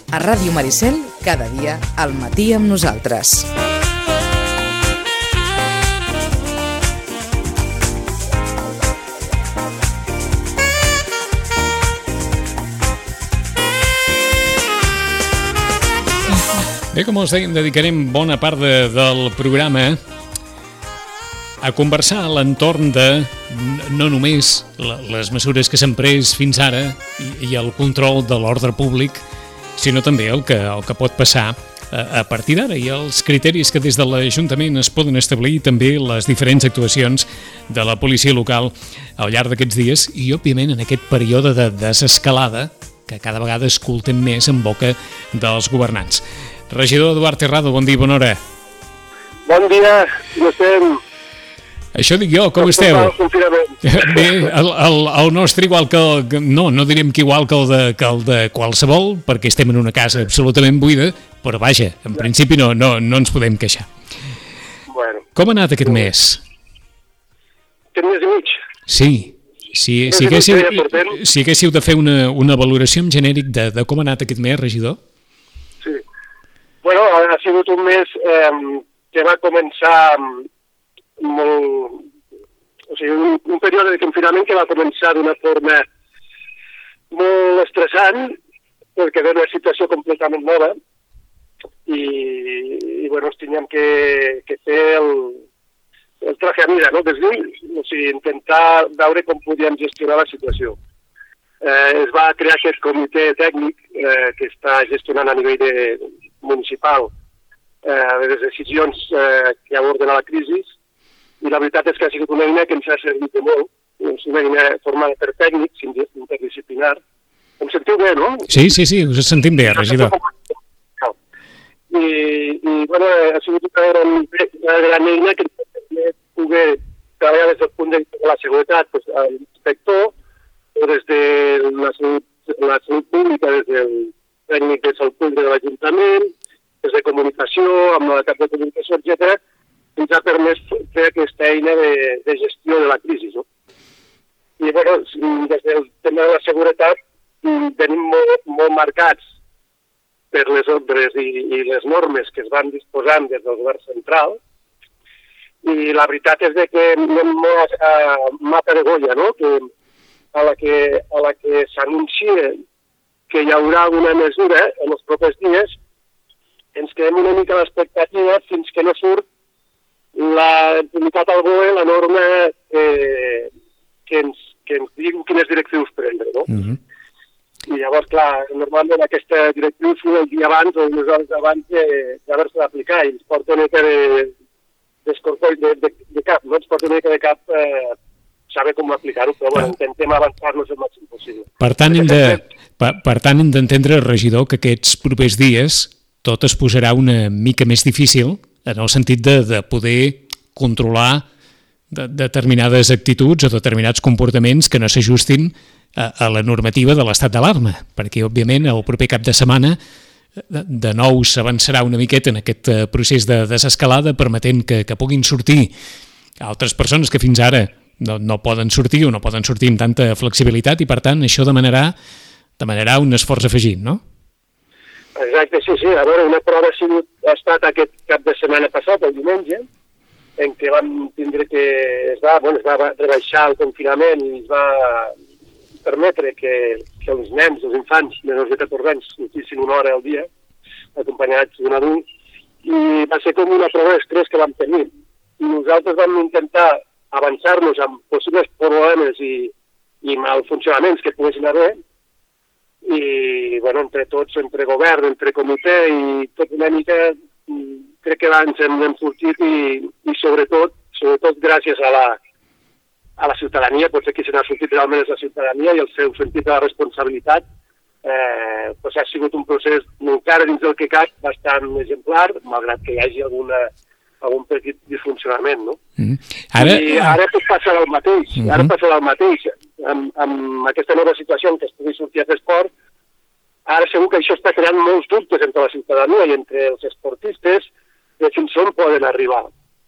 A Ràdio Maricel, cada dia al matí amb nosaltres. Bé, com us dèiem, dedicarem bona part del programa a conversar a l'entorn de no només les mesures que s'han pres fins ara i el control de l'ordre públic, sinó també el que pot passar a partir d'ara i els criteris que des de l'Ajuntament es poden establir, també les diferents actuacions de la policia local al llarg d'aquests dies i, òbviament, en aquest període de desescalada que cada vegada escoltem més en boca dels governants. Regidor Eduard Terrado, bon dia i bona hora. Bon dia, no estem... Això dic jo, com esteu? Bé, el nostre igual que... No direm que igual que el de qualsevol, perquè estem en una casa absolutament buida, però vaja, en principi no ens podem queixar. Bueno. Com ha anat aquest mes? Aquest mes i mig? Sí. Si haguéssiu de fer una valoració en genèric de com ha anat aquest mes, regidor? Sí. Bueno, ha sigut un mes que va començar molt... O sigui, un període de confinament que va començar d'una forma molt estressant, perquè era una situació completament nova, i bueno, teníem que fer el traje a mida, no?, des lluny, o sigui, intentar veure com podíem gestionar la situació. Es va crear aquest comitè tècnic que està gestionant a nivell municipal les decisions que aborden la crisi, i la veritat és que ha sigut una eina que ens ha servit de molt, és una eina formada per tècnics, interdisciplinar. Em sentiu bé, no? Sí, us sentim bé, regidor. I bueno, ha sigut una gran eina que ens permet poder treballar des del punt de vista de la seguretat, doncs, l'inspector, o des de la salut pública, des del tècnic de salut pública de l'Ajuntament, des de comunicació, amb la cap de comunicació, etc., ens ha permès fer aquesta eina de gestió de la crisi, no? I, bueno, des del tema de la seguretat tenim molt marcats per les ordres i les normes que es van disposant des del govern central, i la veritat és que anem molt a mapa de Goya, no?, que a la que s'anuncia que hi haurà una mesura en els propers dies, ens quedem una mica a l'expectativa fins que no surt la publicat al BOE la norma que ens diu quines directrius prendre, no? I llavors, clar, normalment aquesta directriu surt el dia abans o unes hores abans d'haver-se d'aplicar, i ens porta una mica d'escorcoll de cap, no? Ens porta una mica de cap saber com aplicar-ho, però bueno, intentem avançar-nos el màxim possible. Per tant, hem d'entendre, regidor, que aquests propers dies tot es posarà una mica més difícil en el sentit de poder controlar determinades actituds o determinats comportaments que no s'ajustin a la normativa de l'estat d'alarma, perquè, òbviament, el proper cap de setmana de nou s'avançarà una miqueta en aquest procés de desescalada, permetent que puguin sortir altres persones que fins ara no poden sortir o no poden sortir amb tanta flexibilitat, i, per tant, això demanarà un esforç afegit, no? Exacte, sí. A veure, una prova ha estat aquest cap de setmana passat, el diumenge, en què vam tindre que es va rebaixar el confinament i es va permetre que els nens, els infants menors de 14 anys sortissin una hora al dia, acompanyats d'un adult, i va ser com una prova d'estrès que vam tenir. I nosaltres vam intentar avançar-nos amb possibles problemes i malfuncionaments que poguessin haver, i, bueno, entre tots, entre govern, entre comitè i tot una mica, crec que ens hem sortit i sobretot gràcies a la ciutadania, potser qui se n'ha sortit realment és la ciutadania i el seu sentit de la responsabilitat, doncs ha sigut un procés encara dins del que cap bastant exemplar, malgrat que hi hagi algun petit disfuncionament, no? I ara tot passarà el mateix, amb aquesta nova situació en què es pugui sortir a fer esport. Ara segur que això està creant molts dubtes entre la ciutadania i entre els esportistes de fins on poden arribar.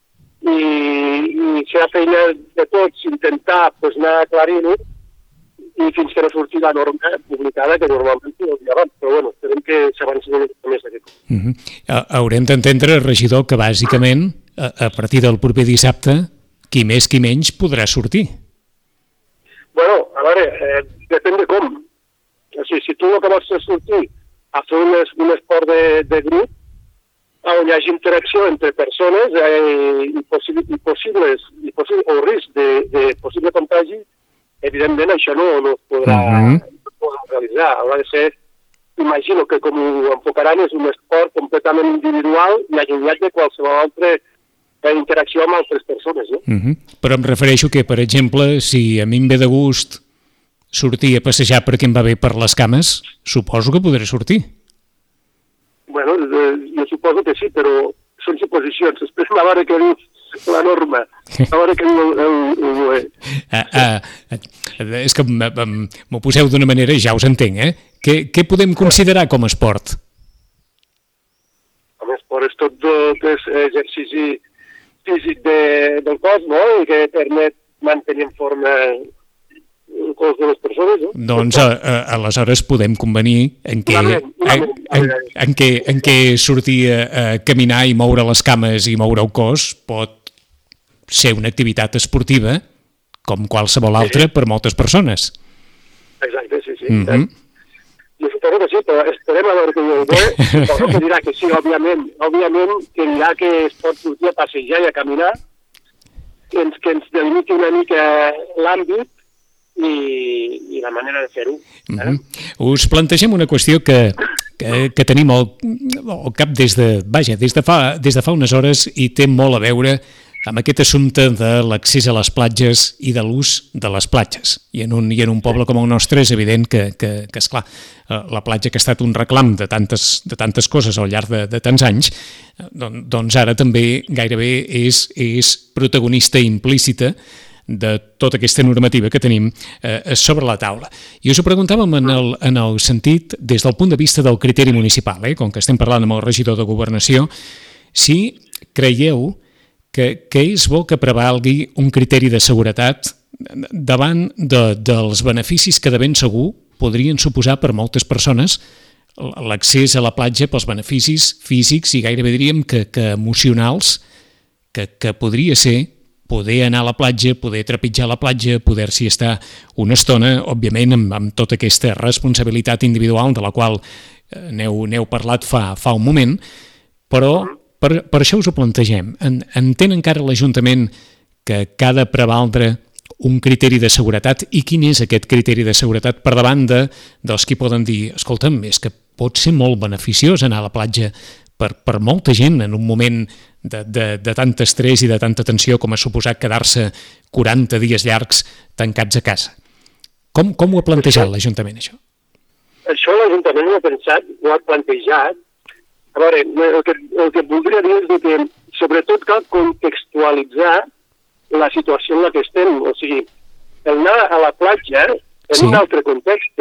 I serà feina de tots intentar anar aclarint-ho i fins que no surti la norma publicada, que normalment ho dia abans, però bueno, esperem que s'avanci una mica més d'aquest. Haurem d'entendre, regidor, que bàsicament a partir del proper dissabte qui més qui menys podrà sortir. Bueno, a veure, depèn de com. O sigui, si tu el que vols és sortir a fer un esport de grup on hi hagi interacció entre persones o risc de possible contagi, evidentment això no es podrà realitzar. Haurà de ser, imagino que com ho enfocaran, és un esport completament individual i allunyat de qualsevol altra interacció amb altres persones. No? Però em refereixo que, per exemple, si a mi em ve de gust sortir a passejar perquè em va bé per les cames, suposo que podré sortir. Bueno, jo suposo que sí, però són suposicions. Esperem a veure què diu la norma, a veure què diu És que m'ho poseu d'una manera i ja us entenc, Què podem considerar com a esport? Com a esport és tot exercici físic del cos, no?, i que permet mantenir en forma el cos de les persones, no? Doncs aleshores podem convenir en què sortir a caminar i moure les cames i moure el cos pot ser una activitat esportiva com qualsevol altra per moltes persones. Exacte, sí. Jo suposo que sí, però esperem a veure què diu el bé. Suposo que dirà que sí, òbviament que dirà que es pot sortir a passejar i a caminar, que ens delimiti una mica l'àmbit i la manera de fer-ho. Us plantegem una qüestió que tenim al cap des de fa unes hores i té molt a veure amb aquest assumpte de l'accés a les platges i de l'ús de les platges. I en un poble com el nostre és evident que esclar, la platja que ha estat un reclam de tantes coses al llarg de tants anys, doncs ara també gairebé és protagonista implícita de tota aquesta normativa que tenim sobre la taula. I us ho preguntàvem en el sentit, des del punt de vista del criteri municipal, com que estem parlant amb el regidor de Governació, si creieu que és bo que prevalgui un criteri de seguretat davant dels beneficis que de ben segur podrien suposar per moltes persones l'accés a la platja pels beneficis físics i gairebé diríem que emocionals que podria ser poder anar a la platja, poder trepitjar la platja, poder-s'hi estar una estona, òbviament amb tota aquesta responsabilitat individual de la qual n'heu parlat fa un moment, però per això us ho plantegem. Entén encara l'Ajuntament que ha de prevaldre un criteri de seguretat i quin és aquest criteri de seguretat per davant dels qui poden dir escolta'm, és que pot ser molt beneficiós anar a la platja per molta gent en un moment de tant estrès i de tanta tensió com ha suposat quedar-se 40 dies llargs tancats a casa. Com ho ha plantejat l'Ajuntament, això? Això l'Ajuntament ho ha plantejat. A veure, el que voldria dir és que sobretot cal contextualitzar la situació en la que estem. O sigui, el anar a la platja en un altre context,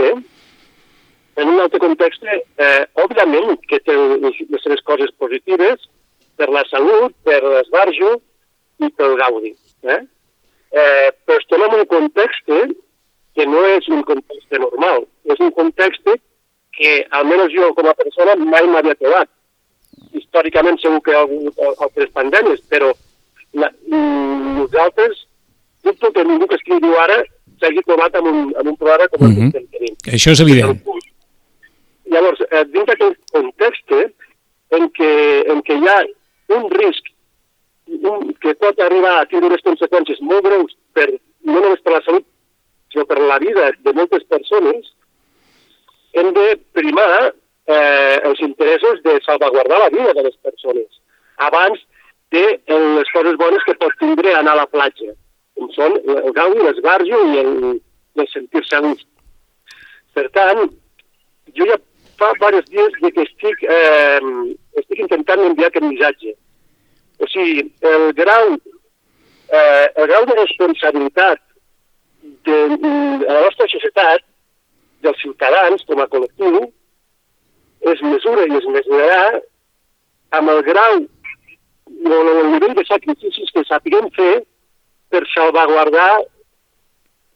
òbviament que té les seves coses positives per la salut, per l'esbarjo i pel gaudi. Però estem en un context que no és un context normal. És un context que, almenys jo com a persona, mai m'havia trobat. Històricament segur que hi ha hagut altres pandèmies, però nosaltres, dubto que ningú que escriu ara s'hagi trobat en un programa com el que estem tenint. Això és evident. Llavors, dins d'aquest context en què hi ha un risc que pot arribar a tindre unes conseqüències molt greus, no només per la salut, sinó per la vida de moltes persones, hem de primar els interessos de salvaguardar la vida de les persones abans de les coses bones que pot tindre anar a la platja, com són el gaudi, l'esbarjo i el sentir-se a gust. Per tant, jo ja fa diversos dies que estic intentant enviar aquest missatge. O sigui, el grau de responsabilitat de la nostra societat, dels ciutadans com a col·lectiu, es mesura i es mesurarà amb el grau o el nivell de sacrificis que sapiguem fer per salvaguardar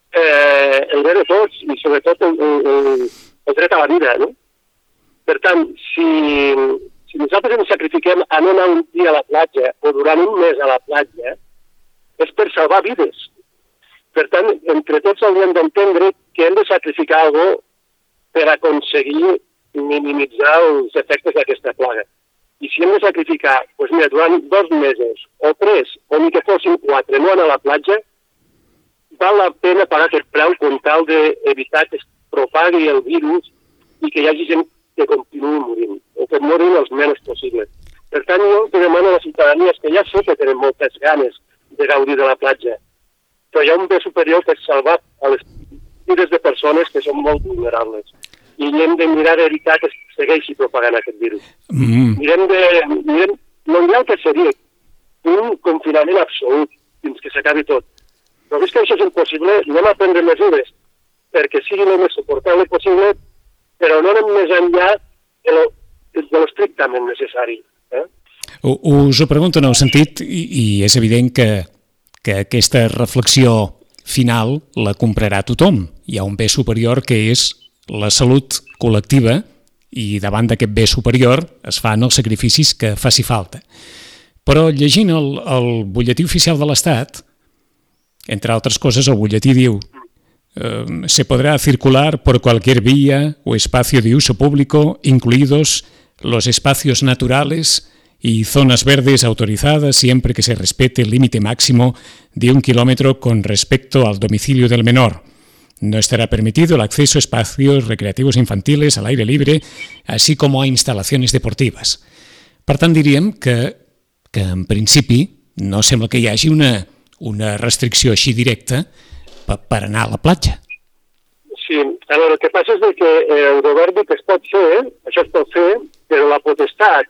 el bé de tots i sobretot el dret a la vida, no? Per tant, si nosaltres ens sacrifiquem a no anar un dia a la platja o durant un mes a la platja, és per salvar vides. Per tant, entre tots hauríem d'entendre que hem de sacrificar alguna cosa per aconseguir minimitzar els efectes d'aquesta plaga. I si hem de sacrificar, doncs mira, durant 2 mesos o 3, o ni que fossin 4, no anar a la platja, val la pena pagar aquest preu com tal d'evitar que es propagui el virus i que hi hagi gent que continuï morint, o que morin els menys possibles. Per tant, jo el que demano a la ciutadania és que ja sé que tenen moltes ganes de gaudir de la platja, però hi ha un bé superior que és salvar a les vides de persones que són molt vulnerables. I hem de mirar d'evitar que es segueixi propagant aquest virus. L'ideal que seria un confinament absolut fins que s'acabi tot. Però vist que això és impossible, anem a prendre mesures perquè sigui el més suportable possible, però no anem més enllà de l'estrictament necessari. Us ho pregunto en el sentit, i és evident que aquesta reflexió final la comprarà tothom. Hi ha un bé superior que és la salut col·lectiva i davant d'aquest bé superior es fan els sacrificis que faci falta. Però llegint el butlletí oficial de l'Estat, entre altres coses, el butlletí diu se podrá circular por cualquier vía o espacio de uso público, incluidos los espacios naturales y zonas verdes autorizadas siempre que se respete el límite máximo de 1 kilómetro con respecto al domicilio del menor. No estará permitido el acceso a espacios recreativos infantiles al aire libre, así como a instalaciones deportives. Per tant, diríem que en principi no sembla que hi hagi una restricció així directa per anar a la platja. Sí, el que passa és que el govern diu que es pot fer, això es pot fer, però la potestat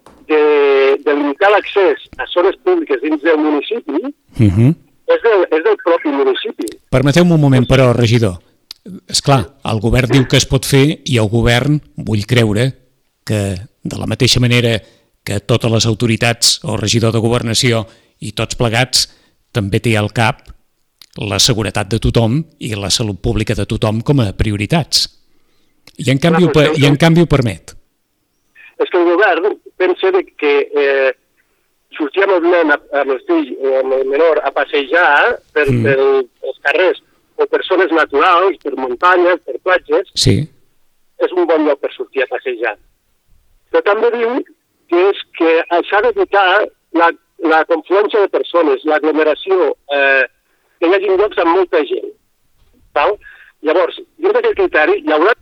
de limitar l'accés a zones públiques dins del municipi és del propi municipi. Permeteu-me un moment, però, regidor. Esclar, el govern diu que es pot fer i el govern, vull creure, que de la mateixa manera que totes les autoritats o regidor de governació i tots plegats també té al cap la seguretat de tothom i la salut pública de tothom com a prioritats. I en canvi ho permet. És que el govern pensa que sortir amb el nen, amb el fill o amb el menor a passejar per els carrers o per zones naturals, per muntanyes, per platges, sí, és un bon lloc per sortir a passejar. Però també diu que s'ha d'evitar la confluència de persones, l'aglomeració, que hi hagi llocs amb molta gent. Val? Llavors, dins d'aquest criteri, hi haurà...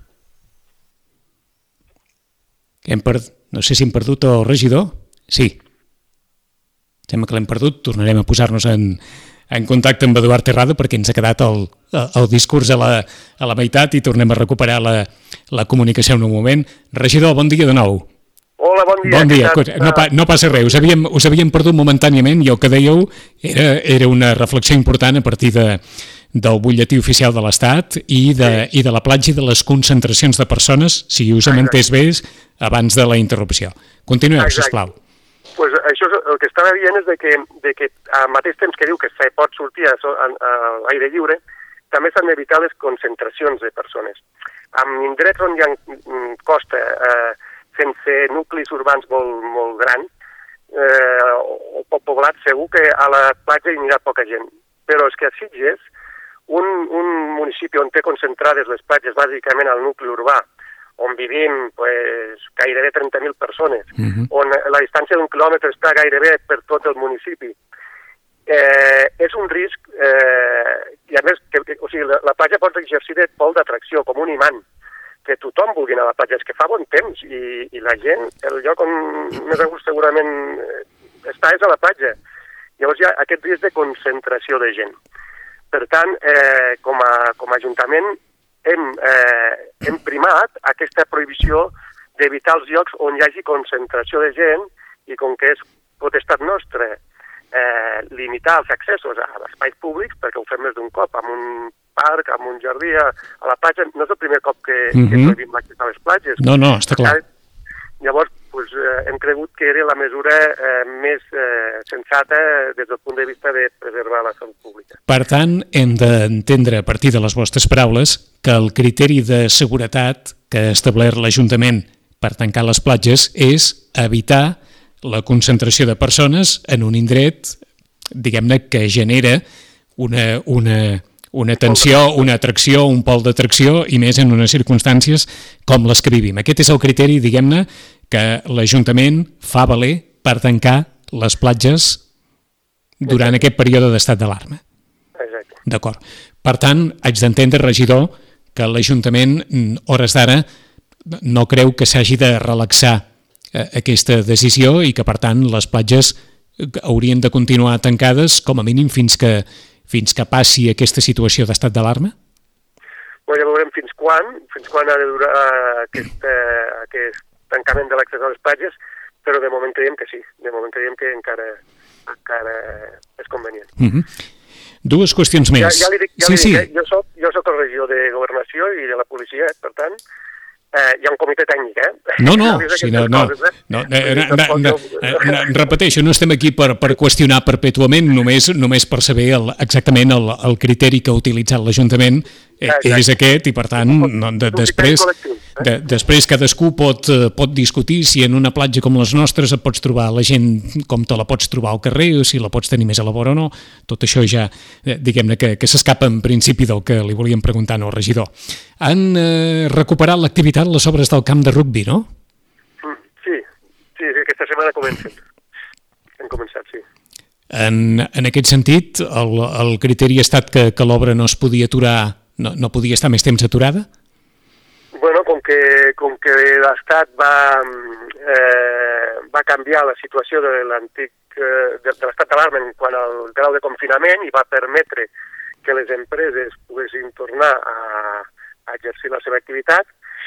No sé si hem perdut el regidor. Sí. Sembla que l'hem perdut. Tornarem a posar-nos en contacte amb Eduard Terrado perquè ens ha quedat el discurs a la meitat i tornem a recuperar la comunicació en un moment. Regidor, bon dia de nou. Hola, bon dia. Bon dia. No passa res. Us havíem perdut momentàniament i el que dèieu era una reflexió important a partir del butlletí oficial de l'Estat i de la platja i de les concentracions de persones, si us hem entès bé, abans de la interrupció. Continueu, sisplau. Pues això el que estava dient és de que al mateix temps que diu que se pot sortir a l'aire lliure, també s'han d'evitar les concentracions de persones. En indrets on hi ha costa sense nuclis urbans molt grans o poc poblats, segur que a la platja hi anirà poca gent. Però és que a Sitges, un municipi on té concentrades les platges bàsicament al nucli urbà, on vivim gairebé 30.000 persones, on la distància d'1 quilòmetre està gairebé per tot el municipi, és un risc, i a més, la platja pot exercir de pol d'atracció, com un imant, que tothom vulgui anar a la platja, és que fa bon temps, i la gent, el lloc on més a gust segurament està és a la platja. Llavors hi ha aquest risc de concentració de gent. Per tant, com a Ajuntament hem primat aquesta prohibició d'evitar els llocs on hi hagi concentració de gent i com que és potestat nostra limitar els accessos a espais públics, perquè ho fem més d'un cop, amb un parc, amb un jardí, a la platja, no és el primer cop que prohibim l'accés a les platges. No, està clar. Llavors, hem cregut que era la mesura més sensata des del punt de vista de preservar la salut pública. Per tant, hem d'entendre a partir de les vostres paraules que el criteri de seguretat que ha establert l'Ajuntament per tancar les platges és evitar la concentració de persones en un indret, diguem-ne, que genera una tensió, una atracció, un pol d'atracció, i més en unes circumstàncies com les que vivim. Aquest és el criteri, diguem-ne, que l'Ajuntament fa valer per tancar les platges durant aquest període d'estat d'alarma. Exacte. D'acord. Per tant, haig d'entendre, regidor, que l'Ajuntament, hores d'ara, no creu que s'hagi de relaxar aquesta decisió i que, per tant, les platges haurien de continuar tancades com a mínim fins que passi aquesta situació d'estat d'alarma? Ja veurem fins quan ha de durar aquest tancament de l'accés a les platges, però de moment creiem que sí, de moment creiem que encara és convenient. Dues qüestions més. Ja li dic, jo soc el regidor de Governació i de la policia, per tant, hi ha un comitè tècnic, repeteixo, no estem aquí per qüestionar perpètuament, només per saber exactament el criteri que ha utilitzat l'Ajuntament és aquest, i per tant després cadascú pot discutir si en una platja com les nostres et pots trobar la gent com te la pots trobar al carrer o si la pots tenir més a la vora o no. Tot això ja, diguem-ne, que s'escapa en principi del que li volíem preguntar al regidor. Han recuperat l'activitat les obres del camp de rugbi, no? Sí, aquesta setmana comencen. Hem començat, sí. En aquest sentit, el criteri ha estat que l'obra no es podia aturar, no podia estar més temps aturada? Bueno, com que l'Estat va canviar la situació de l'estat d'alarma en quant al grau de confinament i va permetre que les empreses poguessin tornar a exercir la seva activitat,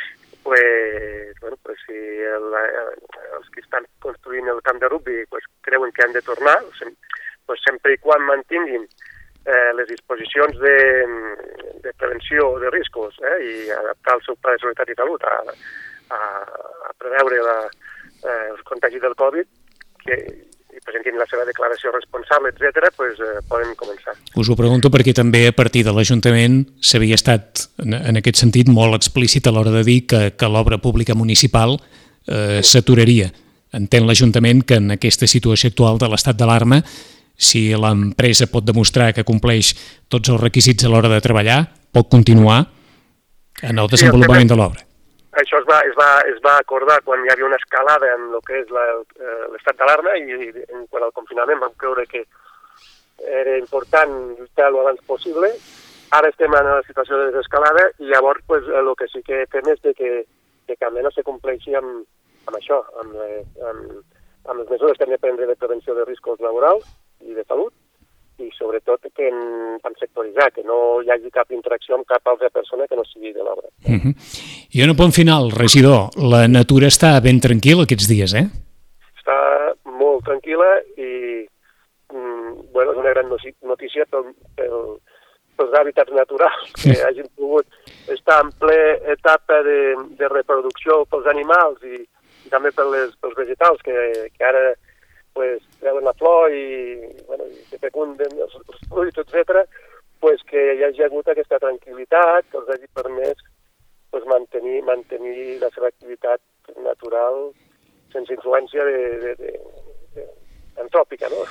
si els que estan construint el camp de rugbi creuen que han de tornar, sempre i quan mantinguin les disposicions de prevenció de riscos i adaptar el seu pla de seguretat i salut a preveure els contagis del Covid i presentin la seva declaració responsable, etc., poden començar. Us ho pregunto perquè també a partir de l'Ajuntament s'havia estat, en aquest sentit, molt explícit a l'hora de dir que l'obra pública municipal s'aturaria. Entén l'Ajuntament que en aquesta situació actual de l'estat d'alarma, si l'empresa pot demostrar que compleix tots els requisits a l'hora de treballar, pot continuar en el desenvolupament de l'obra. Això es va acordar quan hi havia una escalada en el que és l'estat d'alarma i quan al confinament vam creure que era important lluitar-lo abans possible. Ara estem en la situació de desescalada i llavors el que sí que fem és que almenys se compleixi amb això, amb les mesures que hem de prendre de prevenció de riscos laborals i de salut, i sobretot que hem sectoritzat, que no hi hagi cap interacció amb cap altra persona que no sigui de l'obra. I un apunt final, regidor, la natura està ben tranquil·la aquests dies, Està molt tranquil·la i és una gran notícia pels hàbitats naturals, que hagin pogut estar en ple etapa de reproducció pels animals i també pels vegetals, que ara treuen la flor i se fecunden els fruits, etc., que hi hagi hagut aquesta tranquil·litat que els hagi permès mantenir la seva activitat natural sense influència antròpica, no?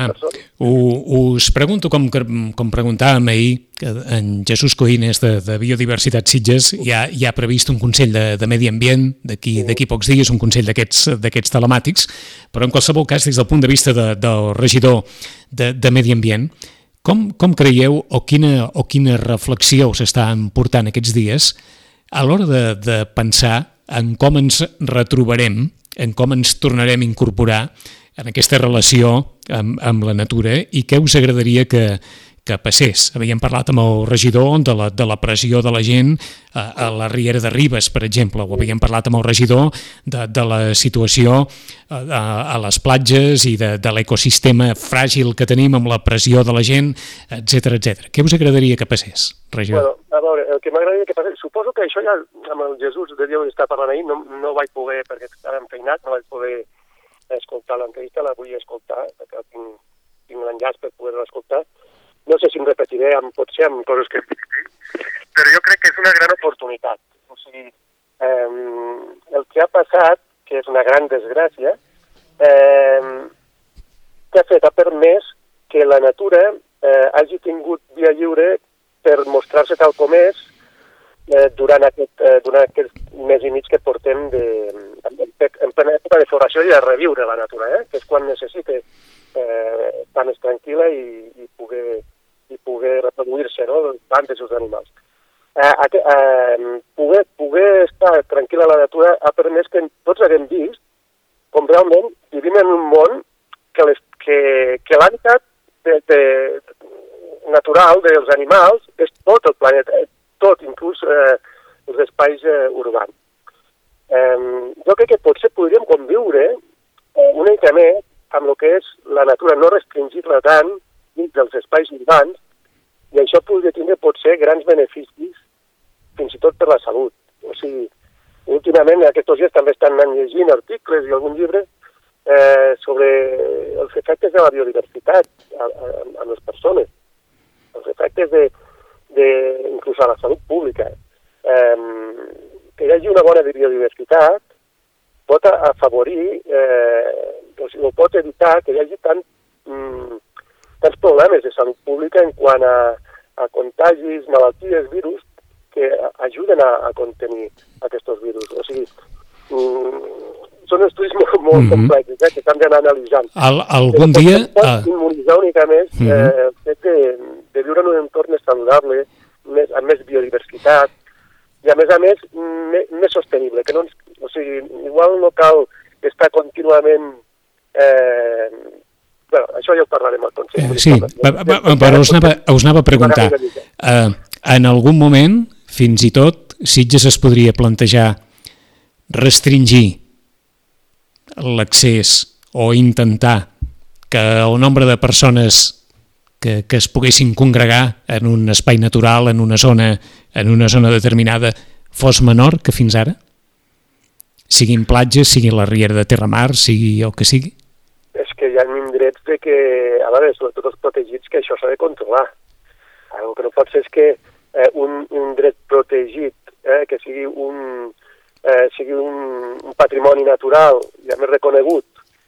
Us pregunto, com preguntàvem ahir, que en Jesús Coines de Biodiversitat Sitges ja ha previst un Consell de Medi Ambient d'aquí pocs dies, un Consell d'aquests telemàtics, però en qualsevol cas, des del punt de vista del regidor de Medi Ambient, com creieu o quina reflexió s'està portant aquests dies a l'hora de pensar en com ens retrobarem, en com ens tornarem a incorporar en aquesta relació amb la natura i què us agradaria que passés. Havíem parlat amb el regidor de la pressió de la gent a la Riera de Ribes, per exemple, o havíem parlat amb el regidor de la situació a les platges i de l'ecosistema fràgil que tenim amb la pressió de la gent, etc. Què us agradaria que passés, regidor? Bueno, a veure, el que m'agradaria que passés, suposo que això ja amb el Jesús de Déu està parlant ahir, no vaig poder, perquè estava enfeinat, no vaig poder escoltar l'entrevista, la vull escoltar, perquè tinc l'enllaç per poder-la escoltar. No sé si em repetiré, potser amb coses que he dit, però jo crec que és una gran oportunitat. O sigui, el que ha passat, que és una gran desgràcia, que ha permès que la natura hagi tingut via lliure per mostrar-se tal com és durant aquest mes i mig que portem en plena època de floració i de reviure la natura, que és quan necessita estar més tranquil·la i poder reproduir-se, no?, les plantes i els animals. Poder estar tranquil·la a la natura ha permès que tots haguem vist com realment vivim en un món que l'hàbitat natural dels animals és tot el planeta, tot, inclús els espais urbans. Jo crec que potser podríem conviure una mica més amb el que és la natura, no restringir-la tant dins dels espais urbans, i això podria tindre potser grans beneficis, fins i tot per la salut. O sigui, últimament, aquests dies també estan llegint articles i algun llibre sobre els efectes de la biodiversitat a les persones, els efectes inclús a la salut pública. Que hi hagi una bona biodiversitat pot afavorir, o pot evitar que hi hagi tants problemes de salut pública en quant a contagis, malalties, virus, que ajuden a contenir aquests virus. O sigui, són estudis molt complexos, que s'han d'anar analitzant. Algun dia... Pot immunitzar una mica més el fet de viure en un entorn més saludable, amb més biodiversitat, i a més, més sostenible. O sigui, igual no cal estar contínuament... Bueno, això ja ho parlarem al Consell. Sí, però us anava a preguntar. En algun moment, fins i tot, Sitges es podria plantejar restringir l'accés o intentar que el nombre de persones que es poguessin congregar en un espai natural, en una zona determinada, fos menor que fins ara? Siguin platges, sigui la Riera de Terramar, sigui el que sigui? És que hi ha indrets que, a veure, sobretot els protegits, que això s'ha de controlar. El que no pot ser és que un dret protegit, que sigui un patrimoni natural i a més reconegut,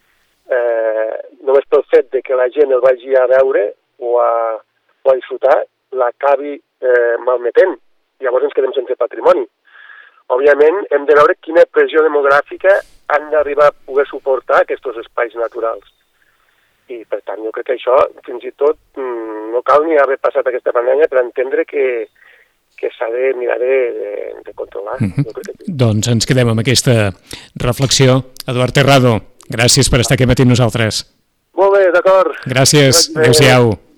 només pel fet de que la gent el vagi a veure o a disfrutar, l'acabi malmetent. Llavors ens quedem sense patrimoni. Òbviament, hem de veure quina pressió demogràfica han d'arribar a poder suportar aquests espais naturals. I, per tant, jo crec que això, fins i tot, no cal ni haver passat aquesta pandèmia per entendre que s'ha de mirar de controlar. Doncs ens quedem amb aquesta reflexió. Eduard Terrado, gràcies per estar aquí matí amb nosaltres. Molt bé, d'acord. Gràcies. Adéu-siau.